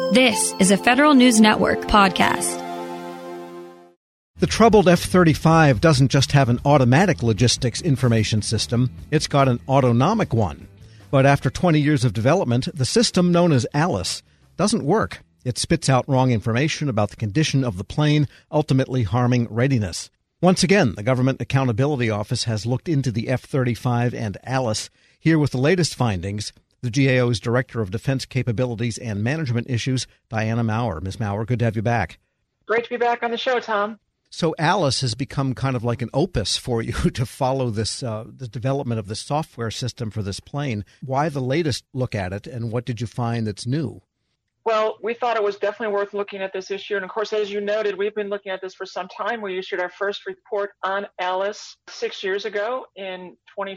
This is a Federal News Network podcast. The troubled F-35 doesn't just have an automatic logistics information system, it's got an autonomic one. But after 20 years of development, the system known as Alice doesn't work. It spits out wrong information about the condition of the plane, ultimately harming readiness. Once again, the Government Accountability Office has looked into the F-35 and Alice. Here with the latest findings, the GAO's Director of Defense Capabilities and Management Issues, Diana Maurer. Ms. Maurer, good to have you back. Great to be back on the show, Tom. So Alice has become kind of like an opus for you to follow this the development of the software system for this plane. Why the latest look at it, and what did you find that's new? Well, we thought it was definitely worth looking at this issue. And of course, as you noted, we've been looking at this for some time. We issued our first report on Alice 6 years ago in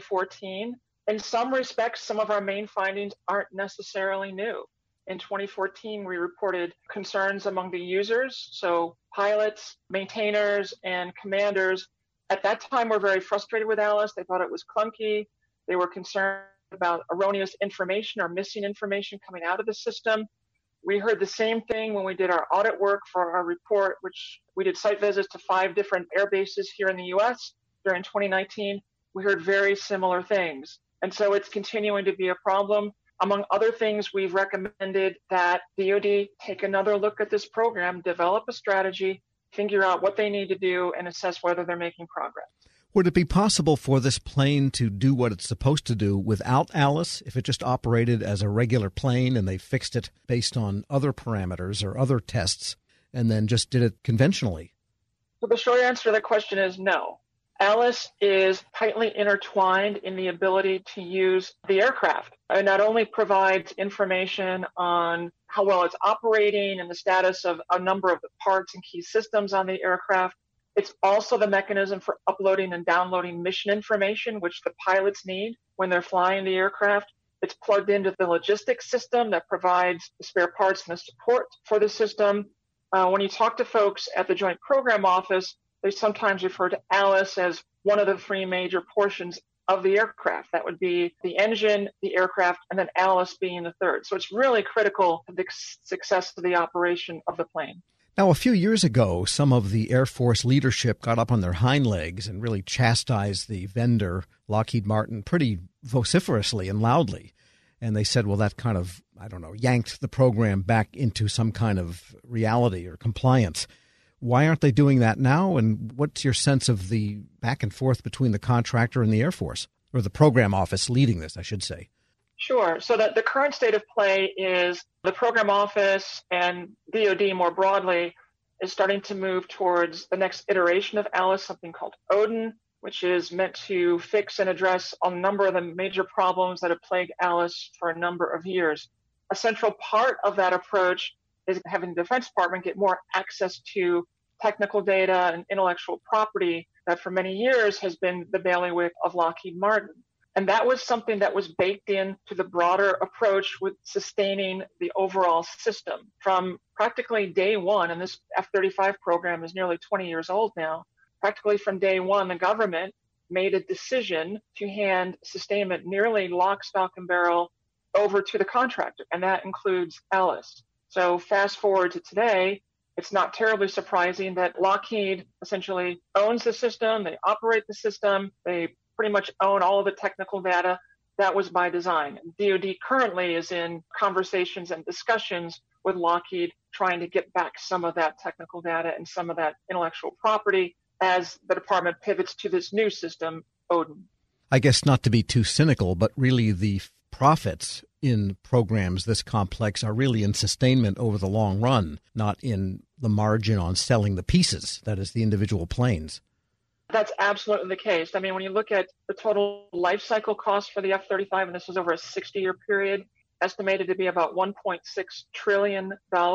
2014. In some respects, some of our main findings aren't necessarily new. In 2014, we reported concerns among the users, so pilots, maintainers, and commanders. At that time, were very frustrated with Alice. They thought it was clunky. They were concerned about erroneous information or missing information coming out of the system. We heard the same thing when we did our audit work for our report, which we did site visits to 5 different air bases here in the U.S. during 2019. We heard very similar things. And so it's continuing to be a problem. Among other things, we've recommended that DoD take another look at this program, develop a strategy, figure out what they need to do, and assess whether they're making progress. Would it be possible for this plane to do what it's supposed to do without Alice, if it just operated as a regular plane and they fixed it based on other parameters or other tests and then just did it conventionally? So the short answer to that question is no. Alice is tightly intertwined in the ability to use the aircraft. It not only provides information on how well it's operating and the status of a number of the parts and key systems on the aircraft, it's also the mechanism for uploading and downloading mission information, which the pilots need when they're flying the aircraft. It's plugged into the logistics system that provides the spare parts and the support for the system. When you talk to folks at the Joint Program Office, they sometimes refer to Alice as one of the 3 major portions of the aircraft. That would be the engine, the aircraft, and then Alice being the third. So it's really critical to the success of the operation of the plane. Now, a few years ago, some of the Air Force leadership got up on their hind legs and really chastised the vendor, Lockheed Martin, pretty vociferously and loudly. And they said, well, that kind of, yanked the program back into some kind of reality or compliance. Why aren't they doing that now? And what's your sense of the back and forth between the contractor and the Air Force, or the program office leading this, I should say? Sure. So the current state of play is the program office and DoD more broadly is starting to move towards the next iteration of Alice, something called Odin, which is meant to fix and address a number of the major problems that have plagued Alice for a number of years. A central part of that approach is having the Defense Department get more access to technical data and intellectual property that for many years has been the bailiwick of Lockheed Martin. And that was something that was baked into the broader approach with sustaining the overall system. From practically day one, and this F-35 program is nearly 20 years old now, practically from day one, the government made a decision to hand sustainment nearly lock, stock, and barrel over to the contractor, and that includes Alice. So fast forward to today, it's not terribly surprising that Lockheed essentially owns the system, they operate the system, they pretty much own all of the technical data. That was by design. DoD currently is in conversations and discussions with Lockheed trying to get back some of that technical data and some of that intellectual property as the department pivots to this new system, Odin. I guess not to be too cynical, but really the profits in programs this complex are really in sustainment over the long run, not in the margin on selling the pieces, that is the individual planes. That's absolutely the case. I mean, when you look at the total life cycle cost for the F-35, and this is over a 60-year period, estimated to be about $1.6 trillion.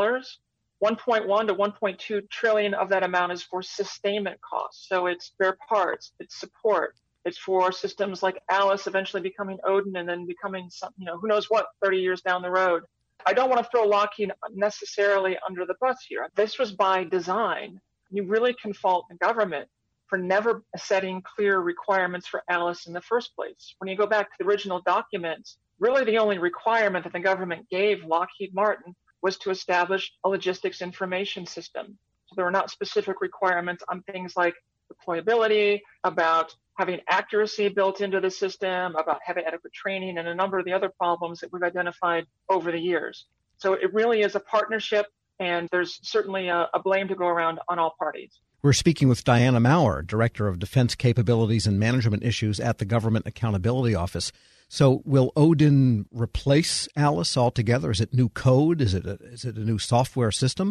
1.1 to 1.2 trillion of that amount is for sustainment costs. So it's spare parts, it's support. It's for systems like Alice eventually becoming Odin and then becoming some, who knows what 30 years down the road. I don't want to throw Lockheed necessarily under the bus here. This was by design. You really can fault the government for never setting clear requirements for Alice in the first place. When you go back to the original documents, really the only requirement that the government gave Lockheed Martin was to establish a logistics information system. So there were not specific requirements on things like deployability, about having accuracy built into the system, about having adequate training, and a number of the other problems that we've identified over the years. So it really is a partnership, and there's certainly a blame to go around on all parties. We're speaking with Diana Maurer, Director of Defense Capabilities and Management Issues at the Government Accountability Office. So will Odin replace Alice altogether? Is it new code? Is it a new software system?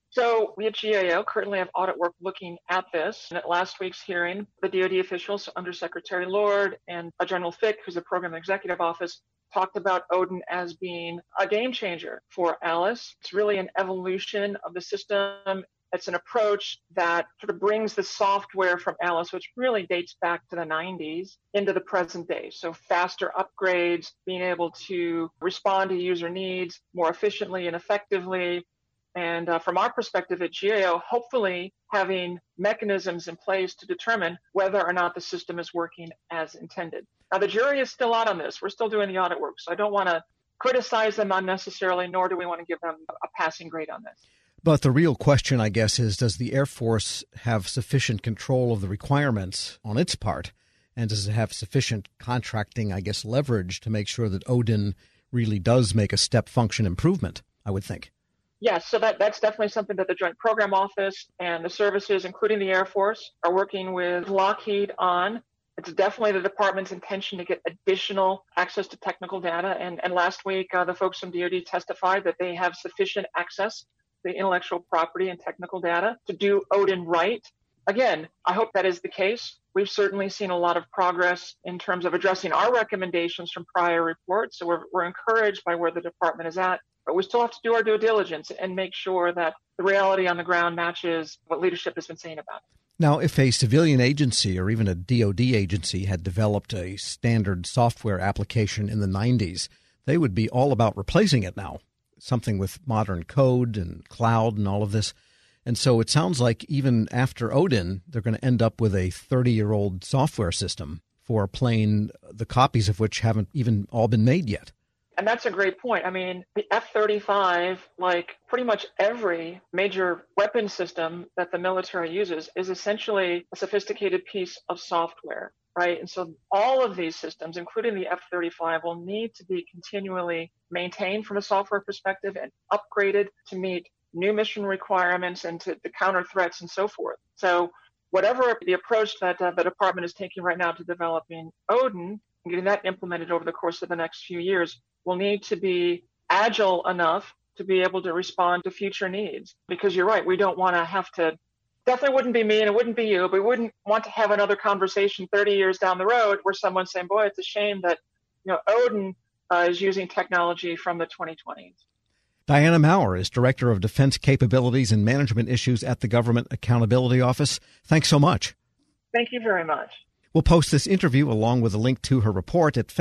So we at GAO currently have audit work looking at this. And at last week's hearing, the DoD officials, Undersecretary Lord and General Fick, who's the Program Executive Office, talked about Odin as being a game changer for Alice. It's really an evolution of the system. It's an approach that sort of brings the software from Alice, which really dates back to the 90s, into the present day. So faster upgrades, being able to respond to user needs more efficiently and effectively. And from our perspective at GAO, hopefully having mechanisms in place to determine whether or not the system is working as intended. Now, the jury is still out on this. We're still doing the audit work, so I don't want to criticize them unnecessarily, nor do we want to give them a passing grade on this. But the real question, I guess, is does the Air Force have sufficient control of the requirements on its part? And does it have sufficient contracting, I guess, leverage to make sure that Odin really does make a step function improvement, I would think? Yes, so that's definitely something that the Joint Program Office and the services, including the Air Force, are working with Lockheed on. It's definitely the department's intention to get additional access to technical data. And last week, the folks from DoD testified that they have sufficient access to intellectual property and technical data to do Odin right. Again, I hope that is the case. We've certainly seen a lot of progress in terms of addressing our recommendations from prior reports. So we're encouraged by where the department is at. But we still have to do our due diligence and make sure that the reality on the ground matches what leadership has been saying about it. Now, if a civilian agency or even a DoD agency had developed a standard software application in the 90s, they would be all about replacing it now, something with modern code and cloud and all of this. And so it sounds like even after Odin, they're going to end up with a 30-year-old software system for a plane, the copies of which haven't even all been made yet. And that's a great point. I mean, the F-35, like pretty much every major weapon system that the military uses, is essentially a sophisticated piece of software, right? And so all of these systems, including the F-35, will need to be continually maintained from a software perspective and upgraded to meet new mission requirements and to counter threats and so forth. So whatever the approach that the department is taking right now to developing Odin and getting that implemented over the course of the next few years will need to be agile enough to be able to respond to future needs. Because you're right, we don't want to have to, definitely wouldn't be me and it wouldn't be you, but we wouldn't want to have another conversation 30 years down the road where someone's saying, boy, it's a shame that Odin is using technology from the 2020s. Diana Maurer is Director of Defense Capabilities and Management Issues at the Government Accountability Office. Thanks so much. Thank you very much. We'll post this interview along with a link to her report at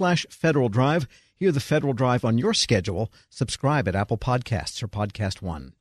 federalnewsnetwork.com/Federal Drive. Hear the Federal Drive on your schedule. Subscribe at Apple Podcasts or Podcast One.